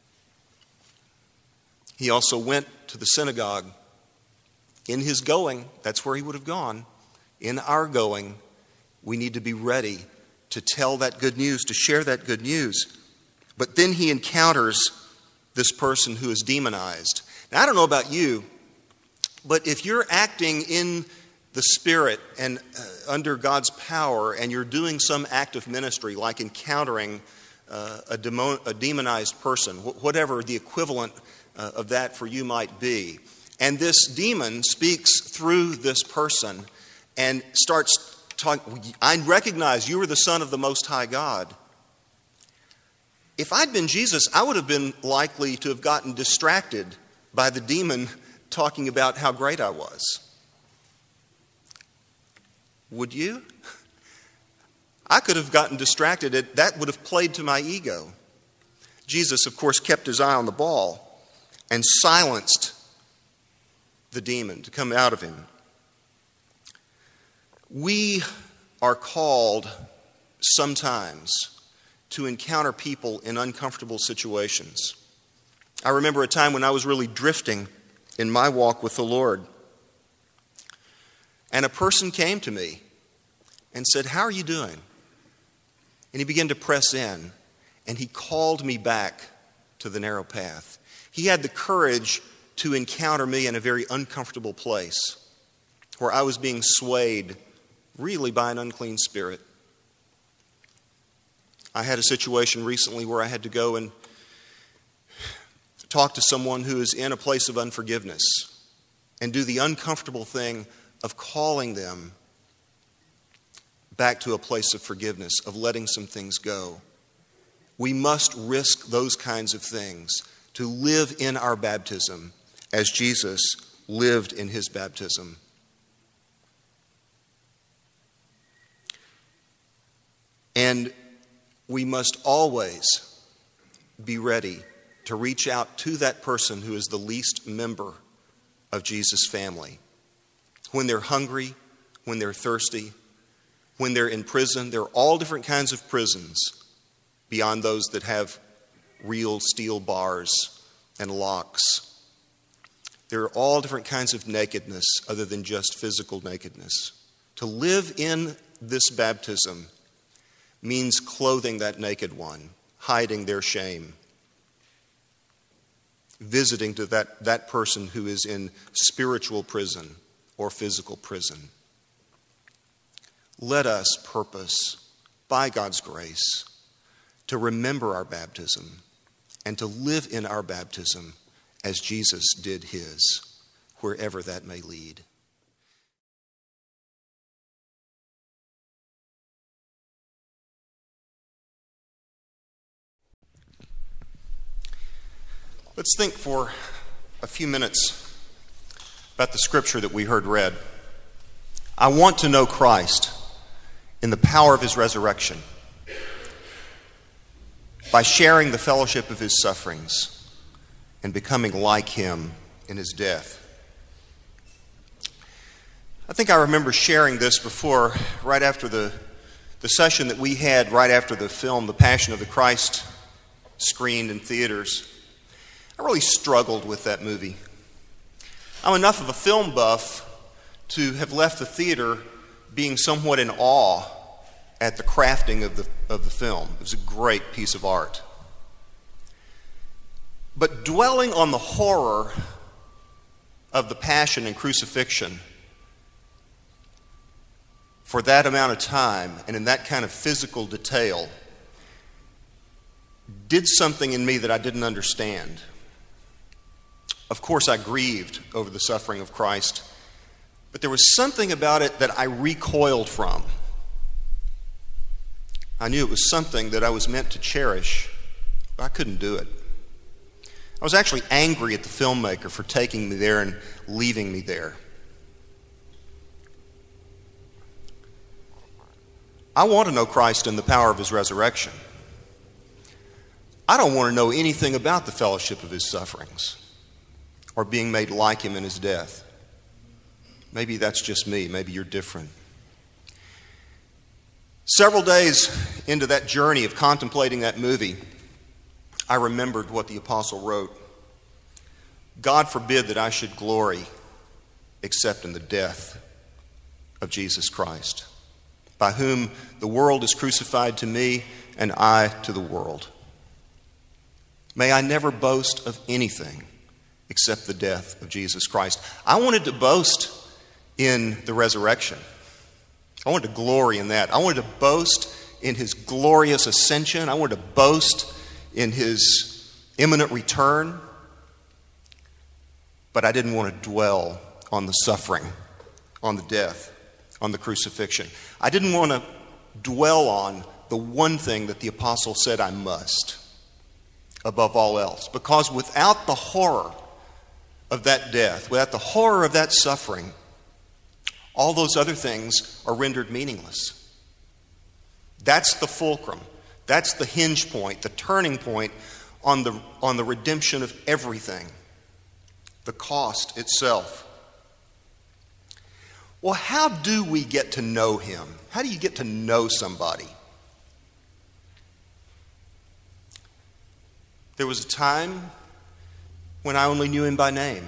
He also went to the synagogue. In his going, that's where he would have gone. In our going, we need to be ready to tell that good news, to share that good news. But then he encounters this person who is demonized. Now, I don't know about you, but if you're acting in the Spirit and under God's power, and you're doing some act of ministry like encountering a demonized person, whatever the equivalent of that for you might be, and this demon speaks through this person and starts talking, I recognize you are the Son of the Most High God. If I'd been Jesus, I would have been likely to have gotten distracted by the demon talking about how great I was. Would you? I could have gotten distracted. That would have played to my ego. Jesus, of course, kept his eye on the ball and silenced the demon to come out of him. We are called sometimes to encounter people in uncomfortable situations. I remember a time when I was really drifting in my walk with the Lord. And a person came to me and said, "How are you doing?" And he began to press in, and he called me back to the narrow path. He had the courage to encounter me in a very uncomfortable place where I was being swayed really by an unclean spirit. I had a situation recently where I had to go and talk to someone who is in a place of unforgiveness and do the uncomfortable thing of calling them back to a place of forgiveness, of letting some things go. We must risk those kinds of things to live in our baptism as Jesus lived in his baptism. And we must always be ready to reach out to that person who is the least member of Jesus' family. When they're hungry, when they're thirsty, when they're in prison. There are all different kinds of prisons beyond those that have real steel bars and locks. There are all different kinds of nakedness other than just physical nakedness. To live in this baptism means clothing that naked one, hiding their shame, visiting to that person who is in spiritual prison or physical prison. Let us purpose, by God's grace, to remember our baptism and to live in our baptism as Jesus did his, wherever that may lead. Let's think for a few minutes about the scripture that we heard read. I want to know Christ in the power of his resurrection, by sharing the fellowship of his sufferings and becoming like him in his death. I think I remember sharing this before, right after the session that we had right after the film The Passion of the Christ screened in theaters. I really struggled with that movie. I'm enough of a film buff to have left the theater being somewhat in awe at the crafting of the film. It was a great piece of art. But dwelling on the horror of the passion and crucifixion for that amount of time and in that kind of physical detail did something in me that I didn't understand. Of course, I grieved over the suffering of Christ, but there was something about it that I recoiled from. I knew it was something that I was meant to cherish, but I couldn't do it. I was actually angry at the filmmaker for taking me there and leaving me there. I want to know Christ in the power of his resurrection. I don't want to know anything about the fellowship of his sufferings or being made like him in his death. Maybe that's just me. Maybe you're different. Several days into that journey of contemplating that movie, I remembered what the apostle wrote. God forbid that I should glory except in the death of Jesus Christ, by whom the world is crucified to me and I to the world. May I never boast of anything except the death of Jesus Christ. I wanted to boast in the resurrection. I wanted to glory in that. I wanted to boast in his glorious ascension. I wanted to boast in his imminent return. But I didn't want to dwell on the suffering, on the death, on the crucifixion. I didn't want to dwell on the one thing that the apostle said I must, above all else. Because without the horror of that death, without the horror of that suffering, all those other things are rendered meaningless. That's the fulcrum. That's the hinge point, the turning point on the redemption of everything. The cost itself. Well, how do we get to know him? How do you get to know somebody? There was a time when I only knew him by name.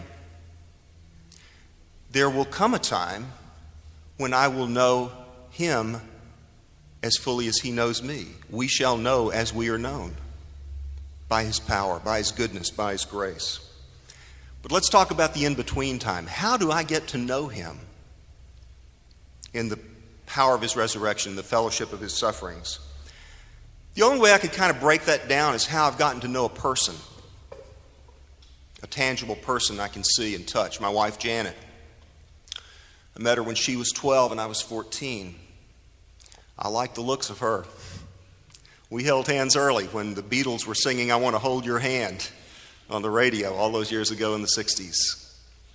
There will come a time when I will know him as fully as he knows me. We shall know as we are known, by his power, by his goodness, by his grace. But let's talk about the in-between time. How do I get to know him in the power of his resurrection, the fellowship of his sufferings? The only way I could kind of break that down is how I've gotten to know a person, a tangible person I can see and touch. My wife, Janet. I met her when she was 12 and I was 14. I like the looks of her. We held hands early when the Beatles were singing "I Want to Hold Your Hand" on the radio all those years ago in the 60s.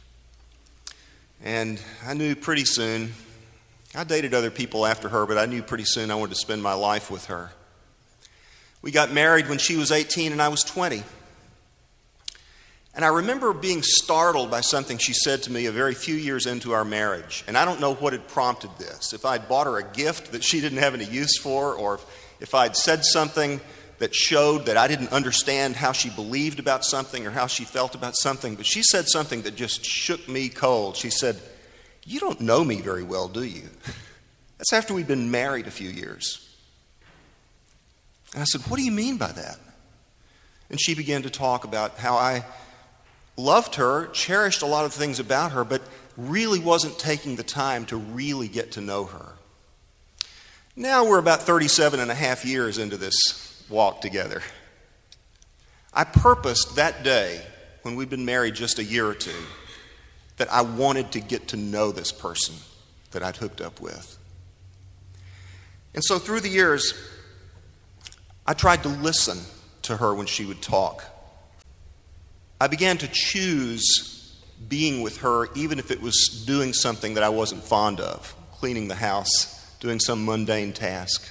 And I knew pretty soon, I dated other people after her, but I knew pretty soon I wanted to spend my life with her. We got married when she was 18 and I was 20. And I remember being startled by something she said to me a very few years into our marriage. And I don't know what had prompted this. If I'd bought her a gift that she didn't have any use for, or if I'd said something that showed that I didn't understand how she believed about something or how she felt about something. But she said something that just shook me cold. She said, "You don't know me very well, do you?" That's after we'd been married a few years. And I said, "What do you mean by that?" And she began to talk about how I loved her, cherished a lot of things about her, but really wasn't taking the time to really get to know her. Now we're about 37 and a half years into this walk together. I purposed that day, when we'd been married just a year or two, that I wanted to get to know this person that I'd hooked up with. And so through the years, I tried to listen to her when she would talk. I began to choose being with her even if it was doing something that I wasn't fond of, cleaning the house, doing some mundane task.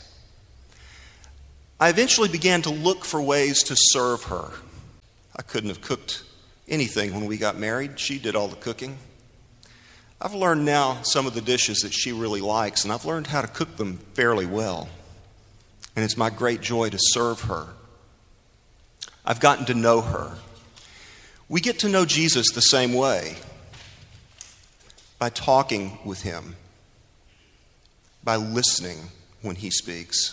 I eventually began to look for ways to serve her. I couldn't have cooked anything when we got married. She did all the cooking. I've learned now some of the dishes that she really likes, and I've learned how to cook them fairly well. And it's my great joy to serve her. I've gotten to know her. We get to know Jesus the same way, by talking with him, by listening when he speaks,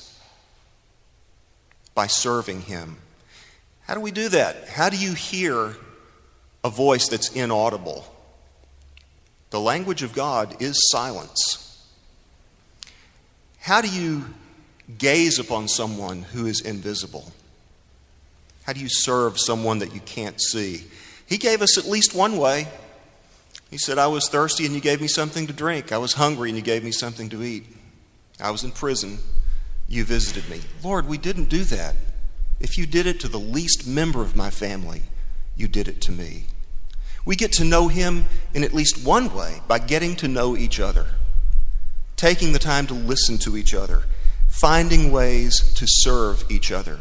by serving him. How do we do that? How do you hear a voice that's inaudible? The language of God is silence. How do you gaze upon someone who is invisible? How do you serve someone that you can't see? He gave us at least one way. He said, "I was thirsty and you gave me something to drink. I was hungry and you gave me something to eat. I was in prison. You visited me." Lord, we didn't do that. If you did it to the least member of my family, you did it to me. We get to know him in at least one way, by getting to know each other, taking the time to listen to each other, finding ways to serve each other.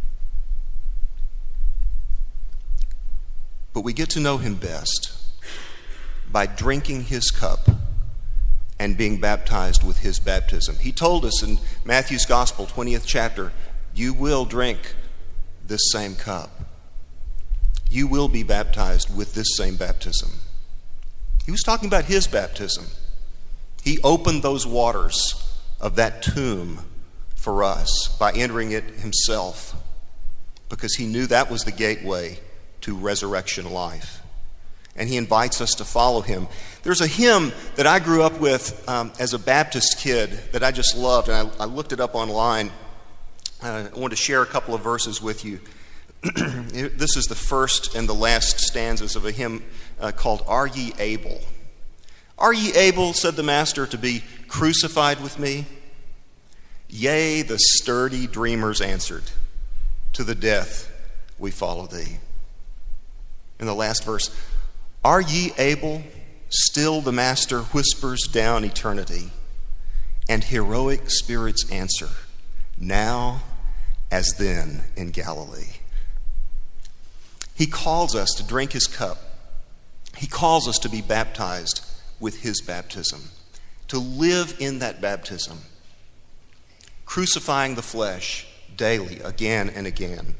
But we get to know him best by drinking his cup and being baptized with his baptism. He told us in Matthew's Gospel, 20th chapter, you will drink this same cup. You will be baptized with this same baptism. He was talking about his baptism. He opened those waters of that tomb for us by entering it himself, because he knew that was the gateway to resurrection life. And he invites us to follow him. There's a hymn that I grew up with as a Baptist kid that I just loved, and I looked it up online. I want to share a couple of verses with you. This is the first and the last stanzas of a hymn called "Are Ye Able?" "Are ye able," said the Master, "to be crucified with me?" Yea, the sturdy dreamers answered, "To the death we follow thee." In the last verse, "Are ye able?" Still the Master whispers down eternity, and heroic spirits answer, "Now as then in Galilee." He calls us to drink his cup. He calls us to be baptized with his baptism, to live in that baptism, crucifying the flesh daily, again and again.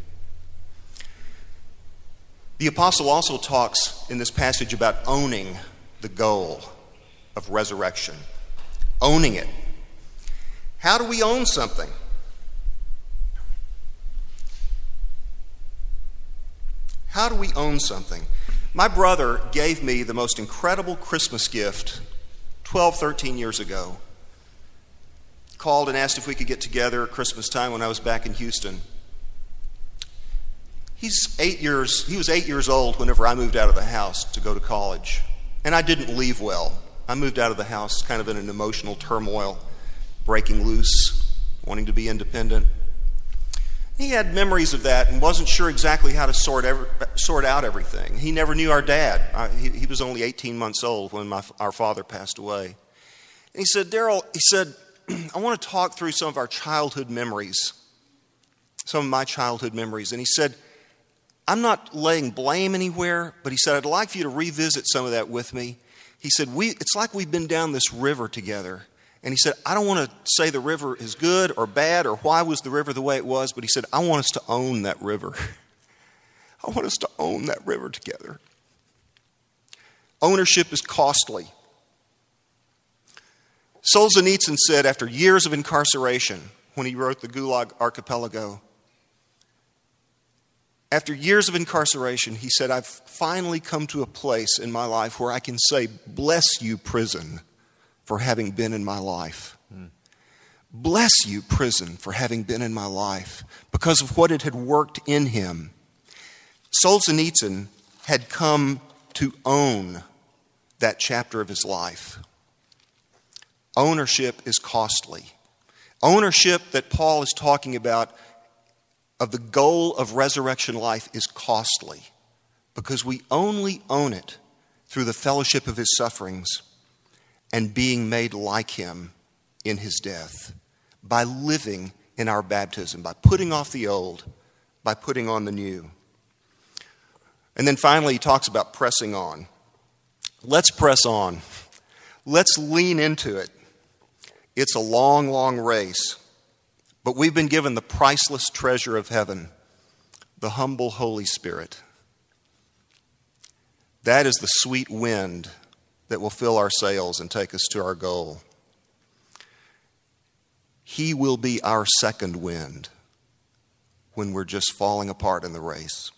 The apostle also talks in this passage about owning the goal of resurrection, owning it. How do we own something? How do we own something? My brother gave me the most incredible Christmas gift 12, 13 years ago. Called and asked if we could get together at Christmas time when I was back in Houston. He was 8 years old whenever I moved out of the house to go to college. And I didn't leave well. I moved out of the house kind of in an emotional turmoil, breaking loose, wanting to be independent. He had memories of that and wasn't sure exactly how to sort out everything. He never knew our dad. He was only 18 months old when our father passed away. And he said, "Daryl," he said, "I want to talk through some of our childhood memories, some of my childhood memories." And he said, "I'm not laying blame anywhere, but he said, I'd like for you to revisit some of that with me." He said, it's like we've been down this river together. And he said, "I don't want to say the river is good or bad or why was the river the way it was, but he said, I want us to own that river. I want us to own that river together." Ownership is costly. Solzhenitsyn said after years of incarceration, when he wrote the Gulag Archipelago, after years of incarceration, he said, "I've finally come to a place in my life where I can say, 'Bless you, prison, for having been in my life.' Bless you, prison, for having been in my life," because of what it had worked in him. Solzhenitsyn had come to own that chapter of his life. Ownership is costly. Ownership that Paul is talking about of the goal of resurrection life is costly because we only own it through the fellowship of his sufferings and being made like him in his death, by living in our baptism, by putting off the old, by putting on the new. And then finally he talks about pressing on. Let's press on. Let's lean into it. It's a long, long race, but we've been given the priceless treasure of heaven, the humble Holy Spirit. That is the sweet wind that will fill our sails and take us to our goal. He will be our second wind when we're just falling apart in the race.